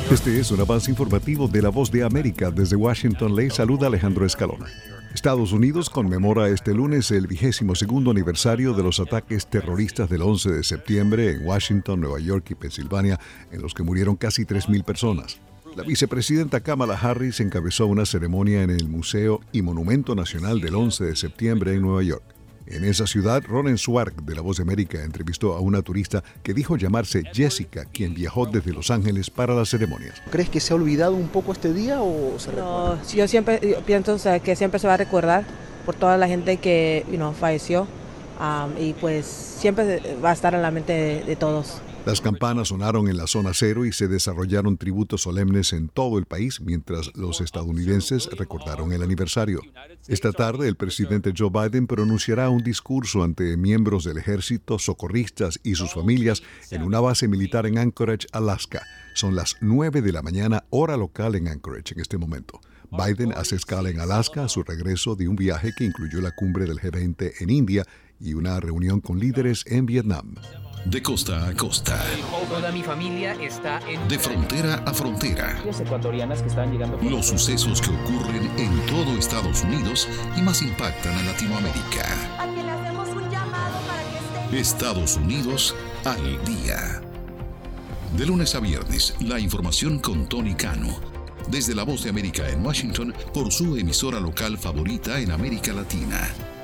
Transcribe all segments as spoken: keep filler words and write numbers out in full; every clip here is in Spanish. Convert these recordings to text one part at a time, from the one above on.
Este es un avance informativo de La Voz de América. Desde Washington le saluda Alejandro Escalona. Estados Unidos conmemora este lunes el vigésimo segundo aniversario de los ataques terroristas del once de septiembre en Washington, Nueva York y Pensilvania, en los que murieron casi tres mil personas. La vicepresidenta Kamala Harris encabezó una ceremonia en el Museo y Monumento Nacional del once de septiembre en Nueva York. En esa ciudad, Ronen Swartz, de La Voz de América, entrevistó a una turista que dijo llamarse Jessica, quien viajó desde Los Ángeles para las ceremonias. ¿Crees que se ha olvidado un poco este día o se No, recuerda? yo siempre yo pienso o sea, que siempre se va a recordar por toda la gente que you know, falleció um, y pues siempre va a estar en la mente de, de todos. Las campanas sonaron en la zona cero y se desarrollaron tributos solemnes en todo el país mientras los estadounidenses recordaron el aniversario. Esta tarde, el presidente Joe Biden pronunciará un discurso ante miembros del ejército, socorristas y sus familias en una base militar en Anchorage, Alaska. Son las nueve de la mañana, hora local en Anchorage en este momento. Biden hace escala en Alaska a su regreso de un viaje que incluyó la cumbre del G veinte en India y una reunión con líderes en Vietnam. De costa a costa. Toda mi familia está en... De frontera a frontera. Las ecuatorianas que están llegando... Los sucesos que ocurren en todo Estados Unidos y más impactan a Latinoamérica. A quien le hacemos un llamado para que esté... Estados Unidos al día. De lunes a viernes, la información con Tony Cano. Desde La Voz de América en Washington, por su emisora local favorita en América Latina.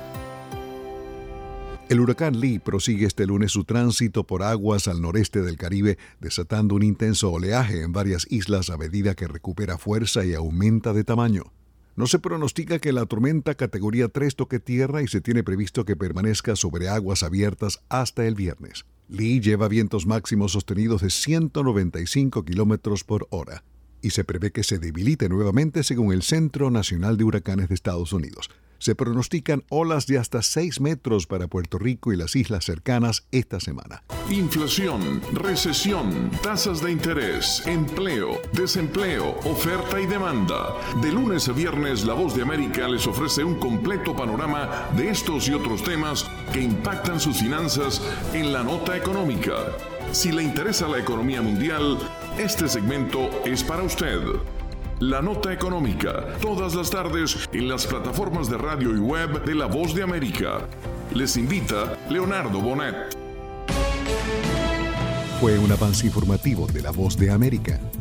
El huracán Lee prosigue este lunes su tránsito por aguas al noreste del Caribe, desatando un intenso oleaje en varias islas a medida que recupera fuerza y aumenta de tamaño. No se pronostica que la tormenta categoría tres toque tierra y se tiene previsto que permanezca sobre aguas abiertas hasta el viernes. Lee lleva vientos máximos sostenidos de ciento noventa y cinco kilómetros por hora y se prevé que se debilite nuevamente según el Centro Nacional de Huracanes de Estados Unidos. Se pronostican olas de hasta seis metros para Puerto Rico y las islas cercanas esta semana. Inflación, recesión, tasas de interés, empleo, desempleo, oferta y demanda. De lunes a viernes, La Voz de América les ofrece un completo panorama de estos y otros temas que impactan sus finanzas en la nota económica. Si le interesa la economía mundial, este segmento es para usted. La Nota Económica, todas las tardes en las plataformas de radio y web de La Voz de América. Les invita Leonardo Bonet. Fue un avance informativo de La Voz de América.